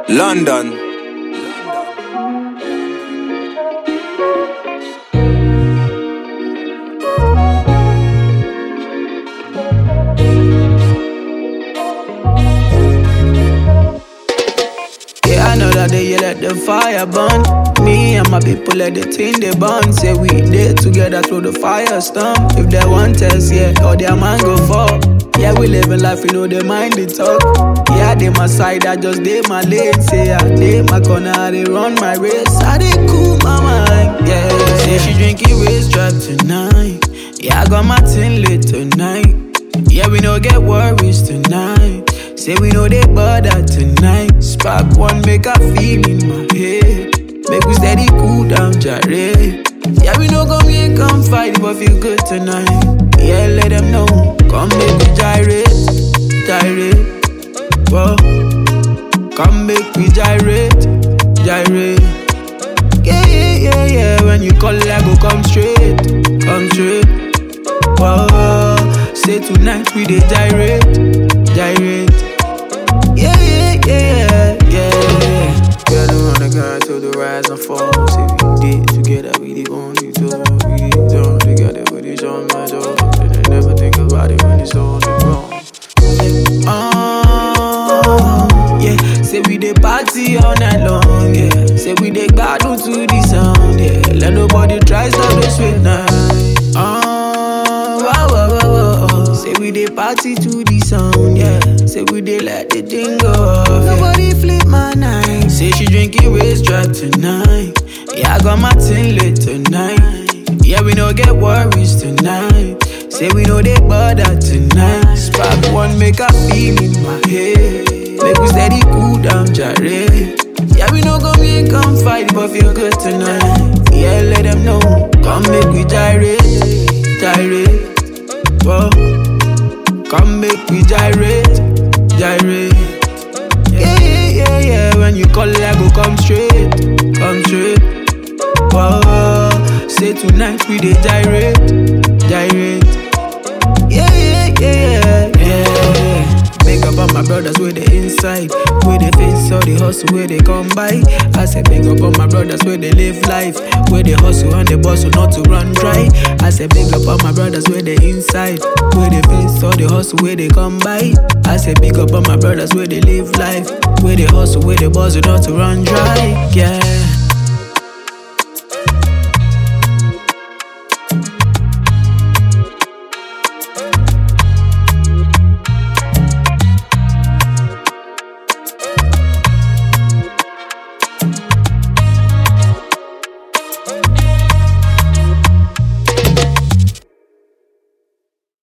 London. Yeah, another day you let the fire burn. Me and my people let the thing they burn. Say we did together through the fire storm. If they want us, yeah, or their man go fall. Yeah, we living life, we know they mind the talk. Yeah, they my side, I just they my lane. Say yeah, they my corner, I they run my race. I they cool my mind, yeah. Say she drinking waist drop tonight. Yeah, I got my tin lit tonight. Yeah, we no get worries tonight. Say we know they bother tonight. Spark one, make a feel in my head. Make we steady cool down, jare. Yeah, we no come here, come fight, but feel good tonight. Yeah, let them know. Come make we gyrate, gyrate. Whoa. Come make we gyrate, gyrate. Yeah, yeah, yeah, yeah. When you call, I go come straight, come straight. Whoa. Say tonight we dey gyrate, gyrate. Yeah, yeah, yeah, yeah, yeah. Gotta run the grind till the rise and fall. Say we did together, we did on you too. We did all together with each on my door. And I never think about it when it's all wrong. Yeah. Say we dey party all night long, yeah. Say we dey gbadun to the sound, yeah. Let nobody try stop the sweet night. Say we dey party to the sound, yeah. Say we dey let the thing go off, yeah. Nobody flip my night. Say she drinking waist drop tonight. Yeah, I got my tin lit tonight. Yeah, we no get worries tonight. Say we know they bother tonight. Spark one, make a feel in my head. Make we steady cool down, jare. Yeah, we no come here, come fight, but feel good tonight. Yeah, let them know. Come make we gyrate, gyrate. Whoa. Come make we gyrate, gyrate. Yeah, yeah, yeah, yeah. When you call, I go come straight, come straight. Whoa. Say tonight we dey gyrate, gyrate. Yeah, yeah, yeah, yeah, yeah. Big up on my brothers with the inside, with the face all the hustle where they come by. I say big up on my brothers where they live life, where they hustle and they bustle not to run dry. I say big up on my brothers where they inside, where they face all the hustle where they come by. I say big up on my brothers where they live life, where they hustle, where they bustle not to run dry. Yeah.